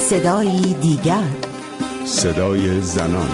صدای دیگر، صدای زنان.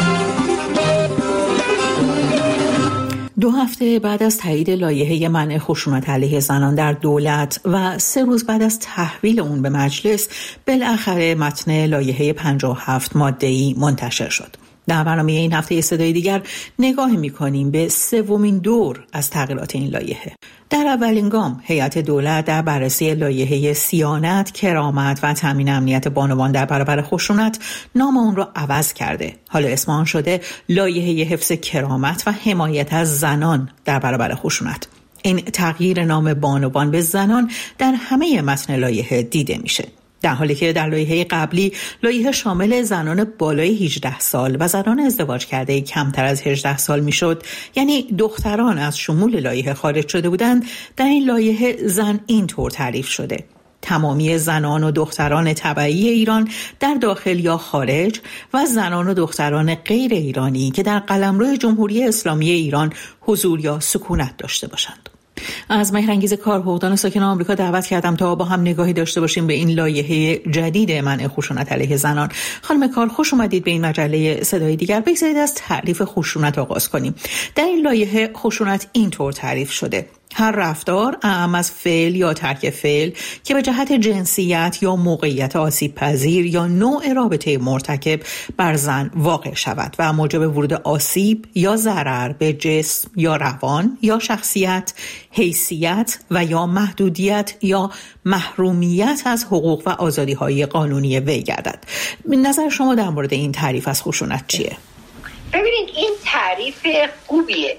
2 هفته بعد از تایید لایحه منع خشونت علیه زنان در دولت و 3 روز بعد از تحویل اون به مجلس، بالاخره متن لایحه 57 ماده‌ای منتشر شد. در برنامه این هفته صدای دیگر نگاه می‌کنیم به 3مین دور از تغییرات این لایحه. در اولین گام هیئت دولت در بررسی لایحه صیانت، کرامت و تامین امنیت بانوان در برابر خشونت نام اون را عوض کرده. حالا اسم آن شده لایحه حفظ کرامت و حمایت از زنان در برابر خشونت. این تغییر نام بانوان به زنان در همه متن لایحه دیده میشه، در حالی که در لایحه قبلی لایحه شامل زنان بالای 18 سال و زنان ازدواج کرده کمتر از 18 سال میشد، یعنی دختران از شمول لایحه خارج شده بودند. در این لایحه زن اینطور تعریف شده: تمامی زنان و دختران تبعی ایران در داخل یا خارج و زنان و دختران غیر ایرانی که در قلمرو جمهوری اسلامی ایران حضور یا سکونت داشته باشند. از مهرانگیز کارحقوقدان ساکن آمریکا دعوت کردم تا با هم نگاهی داشته باشیم به این لایحه جدید منع خشونت علیه زنان. خانم کار، خوش اومدید به این مجله صدای دیگر. بگذارید از تعریف خشونت آغاز کنیم. در این لایحه خشونت اینطور تعریف شده: هر رفتار اعم از فعل یا ترک فعل که به جهت جنسیت یا موقعیت آسیب پذیر یا نوع رابطه مرتکب بر زن واقع شود و موجب ورود آسیب یا ضرر به جسم یا روان یا شخصیت، حیثیت و یا محدودیت یا محرومیت از حقوق و آزادی‌های قانونی وی گردد. نظر شما در مورد این تعریف از خشونت چیه؟ ببینید، این تعریف خوبیه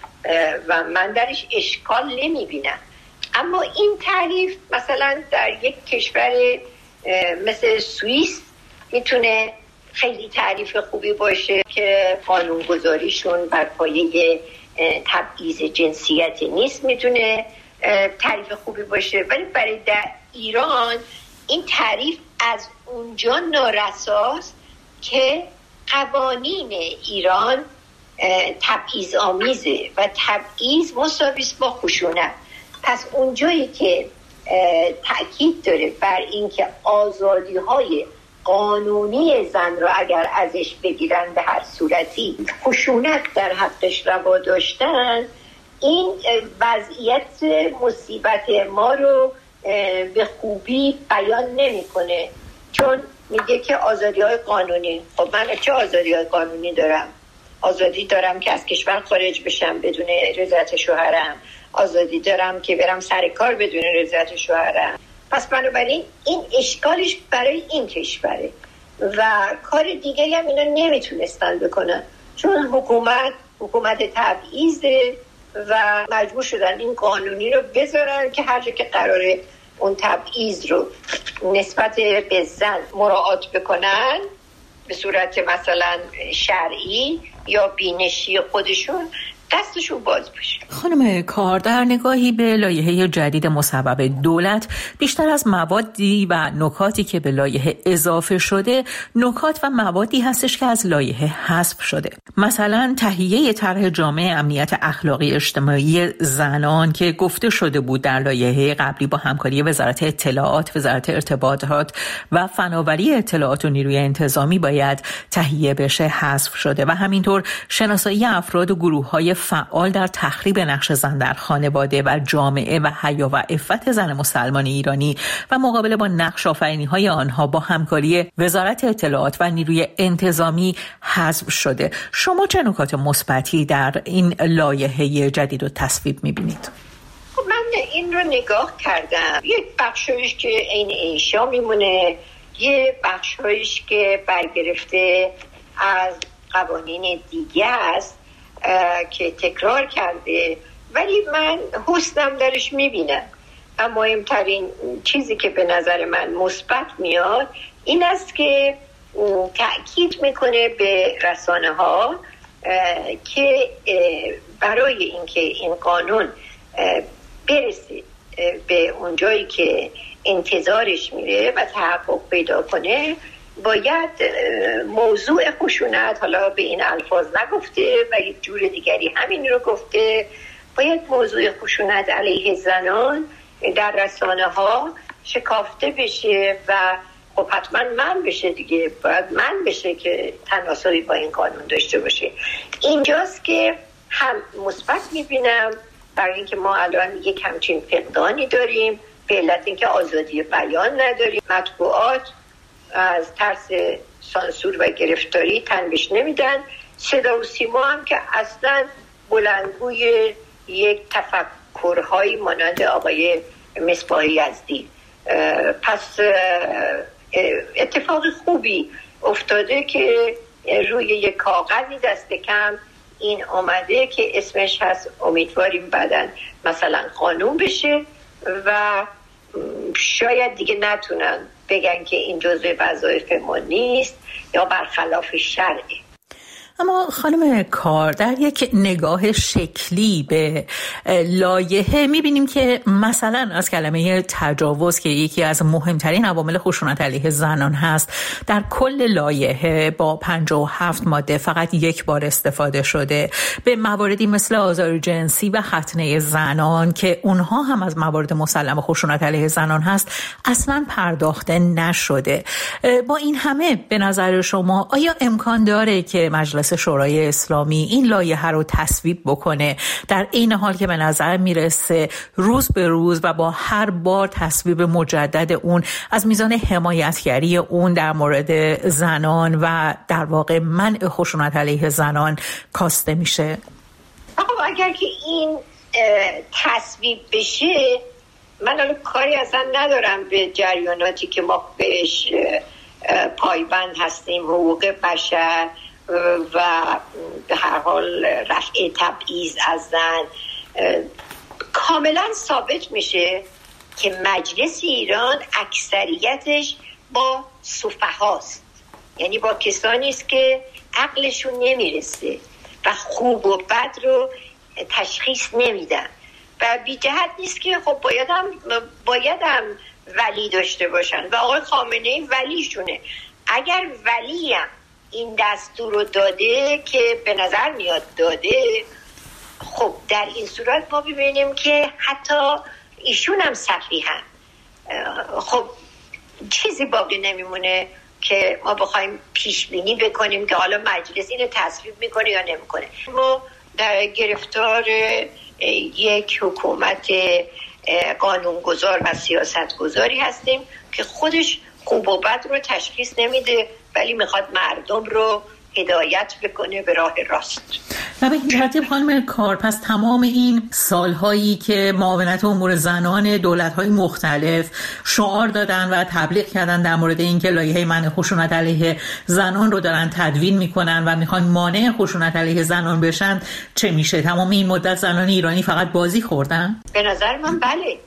و من درش اشکال نمیبینم، اما این تعریف مثلا در یک کشور مثل سوئیس میتونه خیلی تعریف خوبی باشه که قانونگذاریشون بر پایه تبعیض جنسیت نیست، میتونه تعریف خوبی باشه. ولی برای در ایران این تعریف از اونجا نارساست که قوانین ایران تبعیض آمیزه و تبعیض مساویست با خشونت. پس اونجایی که تأکید داره بر این که آزادی‌های قانونی زن رو اگر ازش بگیرن به هر صورتی خشونت در حقش روا داشتن، این وضعیت مصیبت ما رو به خوبی بیان نمی‌کنه، چون میگه که آزادی‌های قانونی. خب من چه آزادی‌های قانونی دارم؟ آزادی دارم که از کشور خارج بشم بدون رضایت شوهرم، آزادی دارم که برم سر کار بدون رضایت شوهرم. پس بنابراین این اشکالش برای این کشوره و کار دیگری هم اینا نمیتونستن بکنن، چون حکومت تبعیضه و مجبور شدن این قانونی رو بذارن که هر جا که قراره اون تبعیض رو نسبت به زن مراعات بکنن به صورت مثلا شرعی یا بینشی خودشون، دستشون باز باشه. خانم کار، در نگاهی به لایحه جدید مصوب دولت، بیشتر از موادی و نکاتی که به لایحه اضافه شده، نکات و موادی هستش که از لایحه حذف شده. مثلا تهیه طرح جامع امنیت اخلاقی اجتماعی زنان که گفته شده بود در لایحه قبلی با همکاری وزارت اطلاعات، وزارت ارتباطات و فناوری اطلاعات و نیروی انتظامی باید تهیه بشه، حذف شده و همینطور شناسایی افراد و گروه‌های فعال در تخریب نقش زن در خانواده و جامعه و حیا و عفت زن مسلمان ایرانی و مقابله با نقش آفرینی‌های آنها با همکاری وزارت اطلاعات و نیروی انتظامی حذف شده. شما چه نکات مثبتی در این لایحه جدید رو تصویب می‌بینید؟ من این رو نگاه کردم. یک بخشش که این انشا میمونه، یه بخشش که برگرفته از قوانین دیگه است که تکرار کرده، ولی من حسنم درش میبینم. اما مهمترین چیزی که به نظر من مثبت میاد این است که تأکید میکنه به رسانه ها که برای اینکه این قانون برسه به اونجایی که انتظارش میره و تحقق پیدا کنه، باید موضوع خشونت، حالا به این الفاظ نگفته و یک جور دیگری همین رو گفته، باید موضوع خشونت علیه زنان در رسانه ها شکافته بشه و خب حتما من بشه دیگه، باید من بشه که تناسبی با این قانون داشته باشه. اینجاست که هم مثبت میبینم برای اینکه ما الان یک همچین فقدانی داریم به علت اینکه آزادی بیان نداریم، مطبوعات از ترس سانسور و گرفتاری تنبیش نمیدن، صدا و سیما هم که اصلا بلندگوی یک تفکرهایی مانند آقای مصباح یزدی. پس اتفاق خوبی افتاده که روی یک کاغذی دست کم این آمده که اسمش هست. امیدواریم بعداً مثلا قانون بشه و شاید دیگه نتونن بگن که این جزء وظایف ما نیست یا برخلاف شرعه. اما خانم کار، در یک نگاه شکلی به لایحه می‌بینیم که مثلا از کلمه تجاوز که یکی از مهمترین عوامل خشونت علیه زنان هست، در کل لایحه با 57 ماده فقط یک بار استفاده شده. به مواردی مثل آزار جنسی و ختنه زنان که اونها هم از موارد مسلم خشونت علیه زنان هست اصلا پرداخته نشده. با این همه به نظر شما آیا امکان داره که مجلس شورای اسلامی این لایحه رو تصویب بکنه، در این حال که به نظر میرسه روز به روز و با هر بار تصویب مجدد اون از میزان حمایتگری اون در مورد زنان و در واقع منع خشونت علیه زنان کاسته میشه؟ اگر که این تصویب بشه، من الان کاری اصلا ندارم به جریاناتی که ما بهش پایبند هستیم، حقوق بشر و به هر حال رفع تبعیض از زن. کاملا ثابت میشه که مجلس ایران اکثریتش با سفهاست، یعنی با کسانی است که عقلشون نمیرسه و خوب و بد رو تشخیص نمیدن و بی جهت نیست که خب بایدم ولی داشته باشن و آقای خامنه‌ای ولیشونه. اگر ولیم این دستور رو داده که به نظر میاد داده، خب در این صورت ما ببینیم که حتی ایشون هم سفیهن. خب چیزی باقی نمیمونه که ما بخوایم پیش بینی بکنیم که حالا مجلس اینو تصویب میکنه یا نمیکنه. ما در گرفتار یک حکومت قانونگذار و سیاستگذاری هستیم که خودش خوب و بد رو تشخیص نمیده، ولی میخواد مردم رو هدایت بکنه به راه راست. و به این ترتیب خانم کار، پس تمام این سالهایی که معاونت امور زنان دولت‌های مختلف شعار دادن و تبلیغ کردن در مورد اینکه لایحه منع خشونت علیه زنان رو دارن تدوین میکنن و میخوان مانع خشونت علیه زنان بشن، چه میشه؟ تمام این مدت زنان ایرانی فقط بازی خوردن؟ به نظر من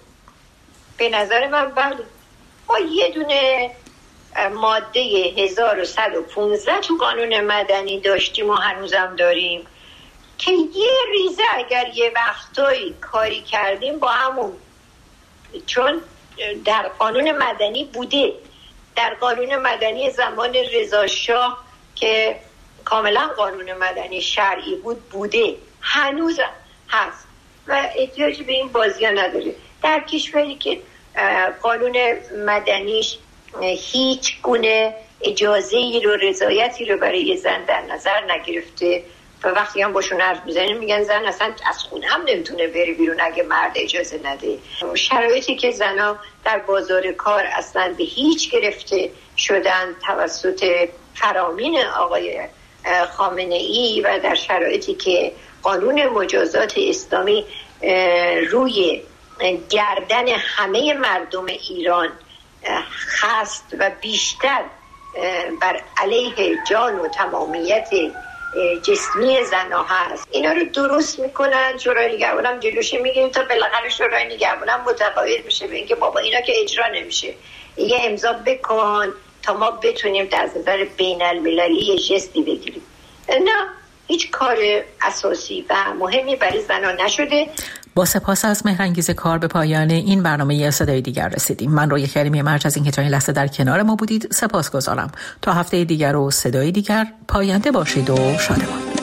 بله. ما یه دونه ماده 1115 تو قانون مدنی داشتیم و هنوزم داریم که یه ریزه اگر یه وقتایی کاری کردیم با همون، چون در قانون مدنی بوده، در قانون مدنی زمان رضا شاه که کاملا قانون مدنی شرعی بوده، هنوزم هست و احتیاجی به این بازی ها نداره. در کشوری که قانون مدنیش هیچ گونه اجازه‌ای رو، رضایتی رو برای زن در نظر نگرفته و وقتی هم باشون حرف میزنیم میگن زن اصلا از خونه هم نمیتونه بره بیرون اگه مرد اجازه نده. شرایطی که زنها در بازار کار اصلا به هیچ گرفته شدن توسط فرامین آقای خامنه‌ای و در شرایطی که قانون مجازات اسلامی روی گردن همه مردم ایران خست و بیشتر بر علیه جان و تمامیت جسمی زنها هست، اینا رو درست میکنن. شورای نگهبانم جلوش میگیریم تا بالاخره شورای نگهبانم متقاعد بشه به اینکه بابا اینا که اجرا نمیشه، یه امضا بکن تا ما بتونیم در نظر بین المللی یه جستی بگیریم. نه، هیچ کار اساسی و مهمی برای زنها نشده. با سپاس از مهرانگیز کار به پایان این برنامه صدای دیگر رسیدیم. من روی کریمی مرج از اینکه تا این لحظه در کنار ما بودید سپاسگزارم. تا هفته دیگر و صدای دیگر پاینده باشید و شادمان.